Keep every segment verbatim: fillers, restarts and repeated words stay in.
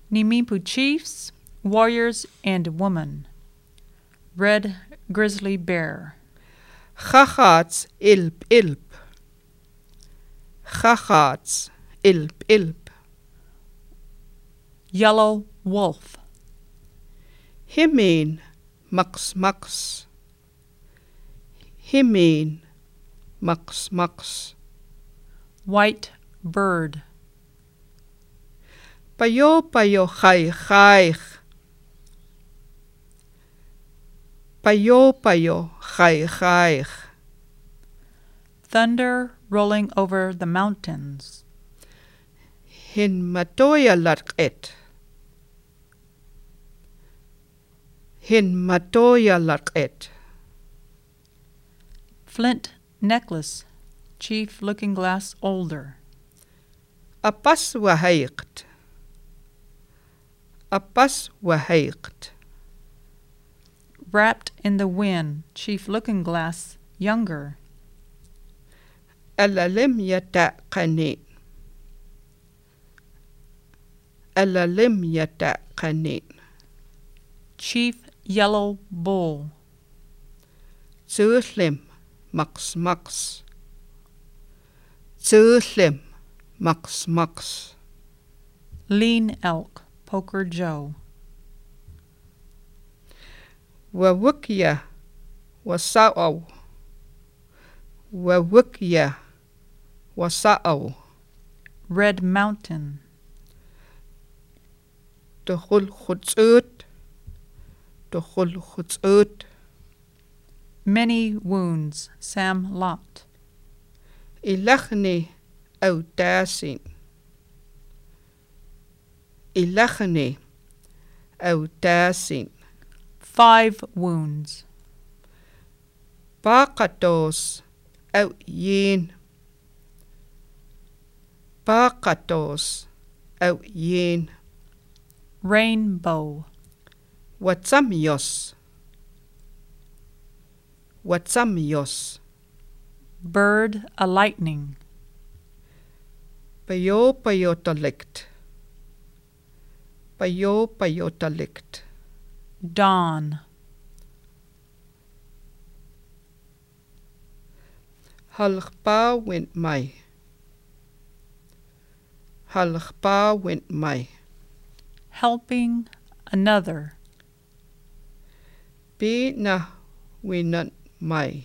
Nimipu chiefs, warriors, and woman. Red grizzly bear. Chachats ilp ilp. Chachats ilp ilp. Yellow wolf. Himeen mux mux. Himeen mux mux. White bird. Payo payo chai chai. Payo payo chai chai. Thunder rolling over the mountains. Hin matoya larqet. Hin matoya larqet. Flint necklace. Chief Looking Glass older. Apas wahayqt. Apas wahayqt. Wrapped in the wind. Chief Looking Glass younger. Alalim yata qani. Alalim yata qani. Chief Yellow Bull. Zuhlim mux mux. Zuhlim mux mux. Lean elk. Poker Joe. Wawukya wasa'aw. Wawukya wasa'aw. Red Mountain. Tuhul khutsut. Tuhul khutsut. Many wounds. Sam Lot. Ilachni autasin. Ilachni autasin. Five wounds. Paqatos au yin. Paqatos au yin. Rainbow. Watsamios. Watsamios. Bird a lightning. Payo payotalikt. Payo payotalikt. Dawn. Halgpa wint mai. Halgpa wint mai. Helping another. Be na winant mai.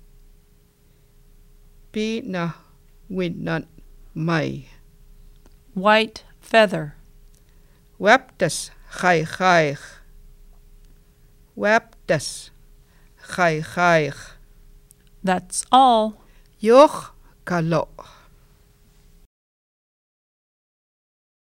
Be na winant mai. White feather. Waptas chai chai. Waptas chai chai. That's all. Yoch kalo.